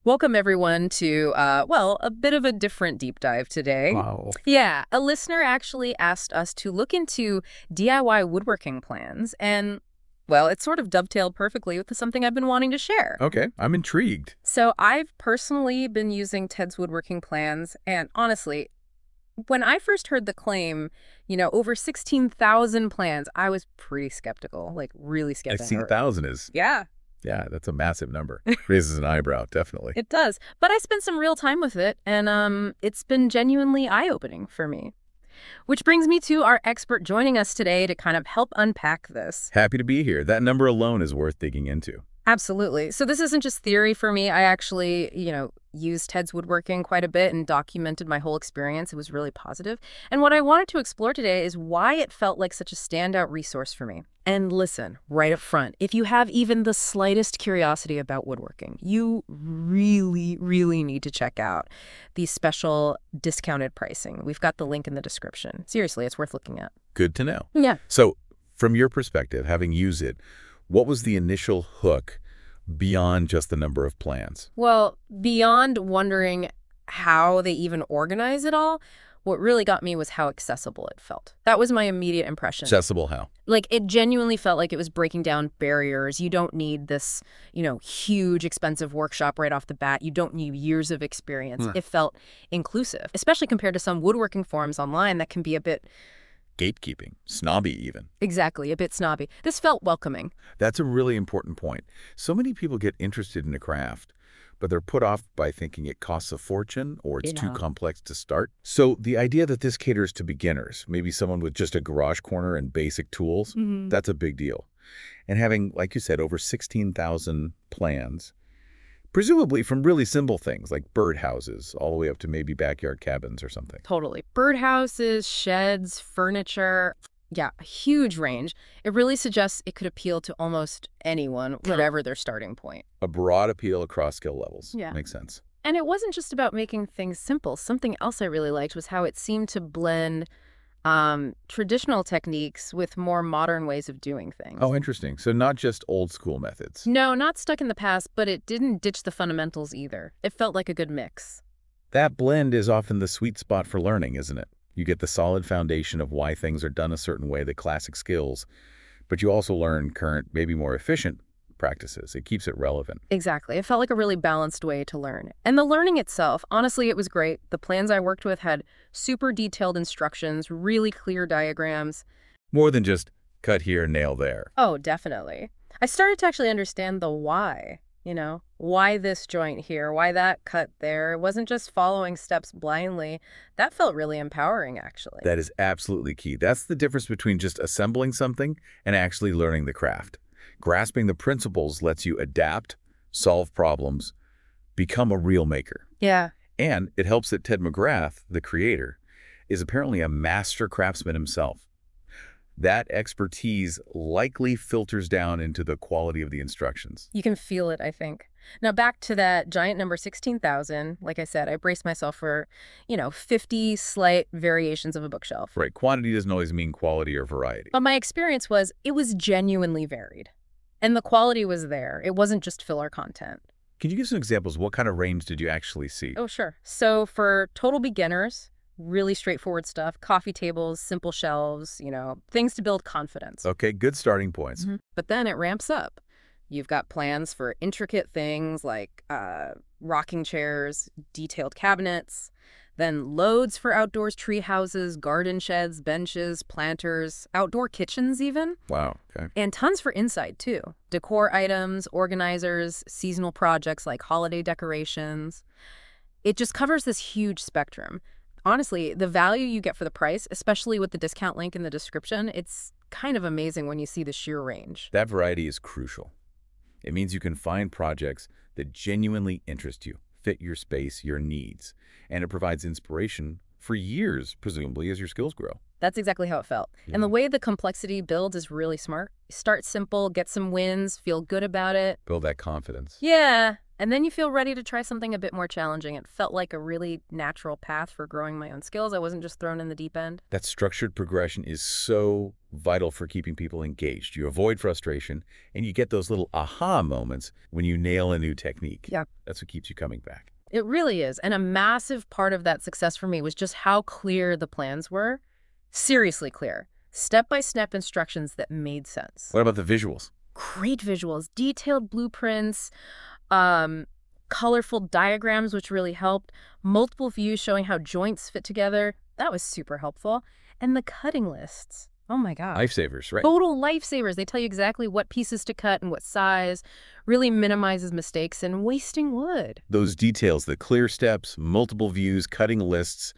Welcome, everyone, to, a bit of a different deep dive today. Wow. Yeah, a listener actually asked us to look into DIY woodworking plans, and, it sort of dovetailed perfectly with something I've been wanting to share. Okay, I'm intrigued. So I've personally been using Ted's woodworking plans, and honestly, when I first heard the claim, over 16,000 plans, I was pretty skeptical, like really skeptical. 16,000 is, Yeah. yeah, that's a massive number. Raises an eyebrow, definitely. It does. But I spent some real time with it, and it's been genuinely eye-opening for me. Which brings me to our expert joining us today to kind of help unpack this. Happy to be here. That number alone is worth digging into. Absolutely. So this isn't just theory for me. I actually, used Ted's woodworking quite a bit and documented my whole experience. It was really positive. And what I wanted to explore today is why it felt like such a standout resource for me. And listen, right up front, if you have even the slightest curiosity about woodworking, you really, really need to check out the special discounted pricing. We've got the link in the description. Seriously, it's worth looking at. Good to know. Yeah. So, from your perspective, having used it, what was the initial hook beyond just the number of plans? Well, beyond wondering how they even organize it all, what really got me was how accessible it felt. That was my immediate impression. Accessible how? Like, it genuinely felt like it was breaking down barriers. You don't need this, huge, expensive workshop right off the bat. You don't need years of experience. It felt inclusive, especially compared to some woodworking forums online that can be a bit... Gatekeeping. Snobby, even. Exactly, a bit snobby. This felt welcoming. That's a really important point. So many people get interested in a craft, but they're put off by thinking it costs a fortune or it's too complex to start. So the idea that this caters to beginners, maybe someone with just a garage corner and basic tools, that's a big deal. And having, like you said, over 16,000 plans, presumably from really simple things like birdhouses all the way up to maybe backyard cabins or something. Totally. Birdhouses, sheds, furniture. Yeah, a huge range. It really suggests it could appeal to almost anyone, whatever their starting point. A broad appeal across skill levels. Yeah. Makes sense. And it wasn't just about making things simple. Something else I really liked was how it seemed to blend traditional techniques with more modern ways of doing things. Oh, interesting. So not just old school methods. No, not stuck in the past, but it didn't ditch the fundamentals either. It felt like a good mix. That blend is often the sweet spot for learning, isn't it? You get the solid foundation of why things are done a certain way, the classic skills, but you also learn current, maybe more efficient practices. It keeps it relevant. Exactly. It felt like a really balanced way to learn. And the learning itself, honestly, it was great. The plans I worked with had super detailed instructions, really clear diagrams. More than just cut here, nail there. Oh, definitely. I started to actually understand the why, why this joint here, why that cut there. It wasn't just following steps blindly. That felt really empowering, actually. That is absolutely key. That's the difference between just assembling something and actually learning the craft. Grasping the principles lets you adapt, solve problems, become a real maker. Yeah. And it helps that Ted McGrath, the creator, is apparently a master craftsman himself. That expertise likely filters down into the quality of the instructions. You can feel it, I think. Now, back to that giant number 16,000. Like I said, I braced myself for, 50 slight variations of a bookshelf. Right, quantity doesn't always mean quality or variety. But my experience was it was genuinely varied. And the quality was there. It wasn't just filler content. Can you give some examples? What kind of range did you actually see? Oh, sure. So for total beginners, really straightforward stuff, coffee tables, simple shelves, things to build confidence. Okay, good starting points. But then it ramps up. You've got plans for intricate things like rocking chairs, detailed cabinets, then loads for outdoors tree houses, garden sheds, benches, planters, outdoor kitchens even. Wow, okay. And tons for inside, too. Decor items, organizers, seasonal projects like holiday decorations. It just covers this huge spectrum. Honestly, the value you get for the price, especially with the discount link in the description, it's kind of amazing when you see the sheer range. That variety is crucial. It means you can find projects that genuinely interest you, fit your space, your needs, and it provides inspiration for years, presumably, as your skills grow. That's exactly how it felt. Yeah. And the way the complexity builds is really smart. Start simple, get some wins, feel good about it. Build that confidence. Yeah. And then you feel ready to try something a bit more challenging. It felt like a really natural path for growing my own skills. I wasn't just thrown in the deep end. That structured progression is so vital for keeping people engaged. You avoid frustration, and you get those little aha moments when you nail a new technique. Yeah. That's what keeps you coming back. It really is. And a massive part of that success for me was just how clear the plans were. Seriously clear. Step-by-step instructions that made sense. What about the visuals? Great visuals, detailed blueprints, colorful diagrams, which really helped, multiple views showing how joints fit together. That was super helpful. And the cutting lists. Oh my God. Lifesavers, right? Total lifesavers. They tell you exactly what pieces to cut and what size. Really minimizes mistakes and wasting wood. Those details, the clear steps, multiple views, cutting lists,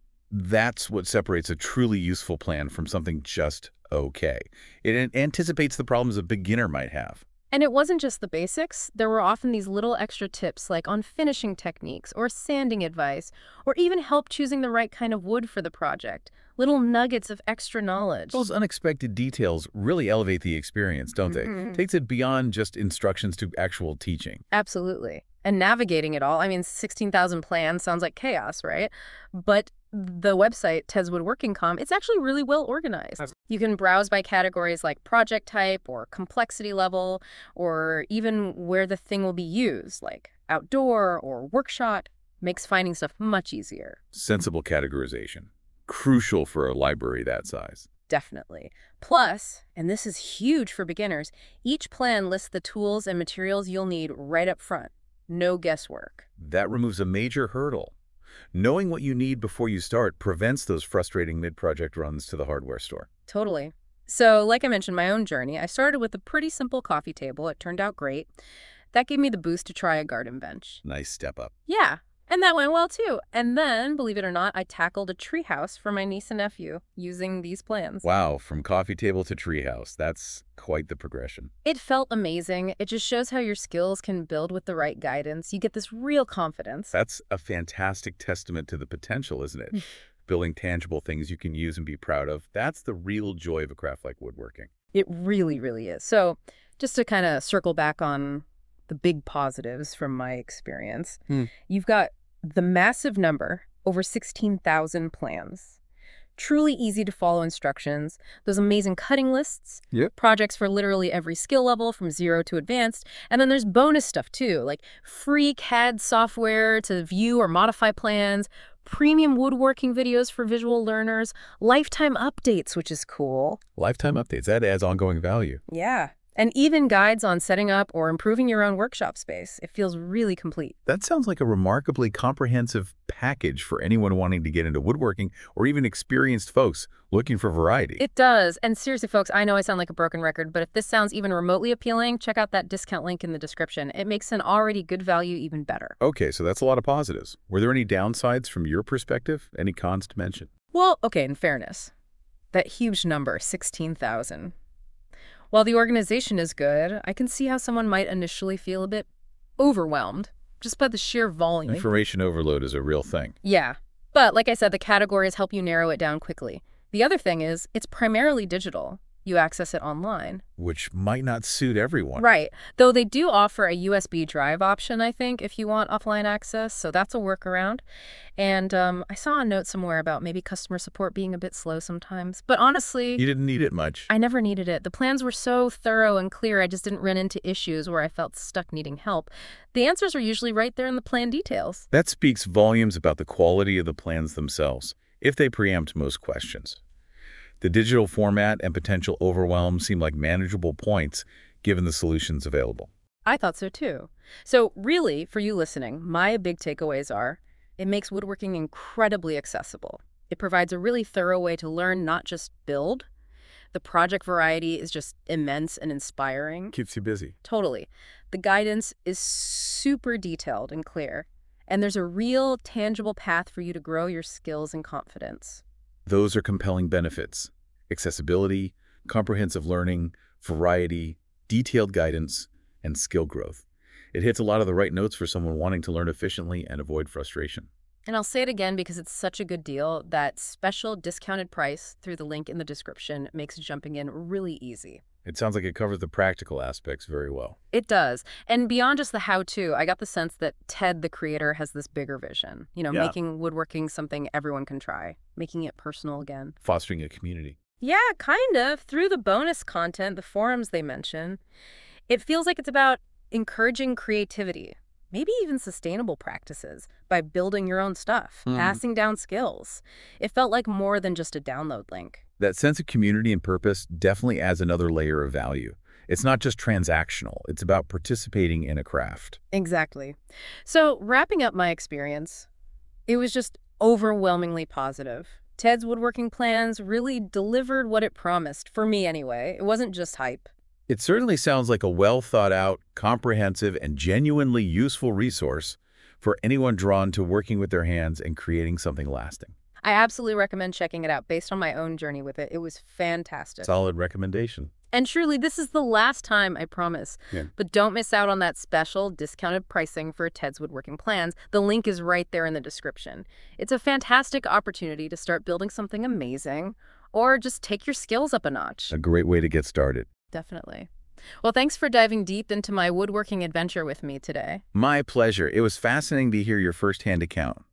that's what separates a truly useful plan from something just okay. It anticipates the problems a beginner might have. And it wasn't just the basics. There were often these little extra tips like on finishing techniques or sanding advice, or even help choosing the right kind of wood for the project. Little nuggets of extra knowledge. Those unexpected details really elevate the experience, don't they? Takes it beyond just instructions to actual teaching. Absolutely. And navigating it all, I mean, 16,000 plans sounds like chaos, right? But the website, tedswoodworking.com, it's actually really well organized. You can browse by categories like project type or complexity level, or even where the thing will be used, like outdoor or workshop. Makes finding stuff much easier. Sensible categorization. Crucial for a library that size. Definitely. Plus, and this is huge for beginners, each plan lists the tools and materials you'll need right up front. No guesswork. That removes a major hurdle. Knowing what you need before you start prevents those frustrating mid-project runs to the hardware store. Totally. So, like I mentioned, my own journey, I started with a pretty simple coffee table. It turned out great. That gave me the boost to try a garden bench. Nice step up. Yeah, and that went well too. And then, believe it or not, I tackled a treehouse for my niece and nephew using these plans. Wow, from coffee table to treehouse. That's quite the progression. It felt amazing. It just shows how your skills can build with the right guidance. You get this real confidence. That's a fantastic testament to the potential, isn't it? Building tangible things you can use and be proud of. That's the real joy of a craft like woodworking. It really, really is. So just to kind of circle back on the big positives from my experience, you've got the massive number, over 16,000 plans. Truly easy to follow instructions, those amazing cutting lists, projects for literally every skill level from 0 to advanced, and then there's bonus stuff too, like free CAD software to view or modify plans, premium woodworking videos for visual learners, lifetime updates, which is cool. Lifetime updates, that adds ongoing value. Yeah. And even guides on setting up or improving your own workshop space. It feels really complete. That sounds like a remarkably comprehensive package for anyone wanting to get into woodworking or even experienced folks looking for variety. It does. And seriously, folks, I know I sound like a broken record, but if this sounds even remotely appealing, check out that discount link in the description. It makes an already good value even better. Okay, so that's a lot of positives. Were there any downsides from your perspective? Any cons to mention? Well, okay, in fairness, that huge number, 16,000. While the organization is good, I can see how someone might initially feel a bit overwhelmed just by the sheer volume. Information overload is a real thing. Yeah. But like I said, the categories help you narrow it down quickly. The other thing is, it's primarily digital. You access it online. Which might not suit everyone. Right. Though they do offer a USB drive option, I think, if you want offline access. So that's a workaround. And I saw a note somewhere about maybe customer support being a bit slow sometimes. But honestly, You didn't need it much. I never needed it. The plans were so thorough and clear, I just didn't run into issues where I felt stuck needing help. The answers are usually right there in the plan details. That speaks volumes about the quality of the plans themselves, if they preempt most questions. The digital format and potential overwhelm seem like manageable points given the solutions available. I thought so too. So really, for you listening, my big takeaways are, it makes woodworking incredibly accessible. It provides a really thorough way to learn, not just build. The project variety is just immense and inspiring. Keeps you busy. Totally. The guidance is super detailed and clear. And there's a real, tangible path for you to grow your skills and confidence. Those are compelling benefits. Accessibility, comprehensive learning, variety, detailed guidance, and skill growth. It hits a lot of the right notes for someone wanting to learn efficiently and avoid frustration. And I'll say it again because it's such a good deal. That special discounted price through the link in the description makes jumping in really easy. It sounds like it covers the practical aspects very well. It does. And beyond just the how-to, I got the sense that Ted, the creator, has this bigger vision. Yeah. Making woodworking something everyone can try, making it personal again. Fostering a community. Yeah, kind of. Through the bonus content, the forums they mention, it feels like it's about encouraging creativity, maybe even sustainable practices by building your own stuff, passing down skills. It felt like more than just a download link. That sense of community and purpose definitely adds another layer of value. It's not just transactional. It's about participating in a craft. Exactly. So, wrapping up my experience, it was just overwhelmingly positive. Ted's woodworking plans really delivered what it promised, for me anyway. It wasn't just hype. It certainly sounds like a well-thought-out, comprehensive, and genuinely useful resource for anyone drawn to working with their hands and creating something lasting. I absolutely recommend checking it out based on my own journey with it. It was fantastic. Solid recommendation. And truly, this is the last time, I promise. Yeah. But don't miss out on that special discounted pricing for Ted's Woodworking Plans. The link is right there in the description. It's a fantastic opportunity to start building something amazing or just take your skills up a notch. A great way to get started. Definitely. Well, thanks for diving deep into my woodworking adventure with me today. My pleasure. It was fascinating to hear your firsthand account.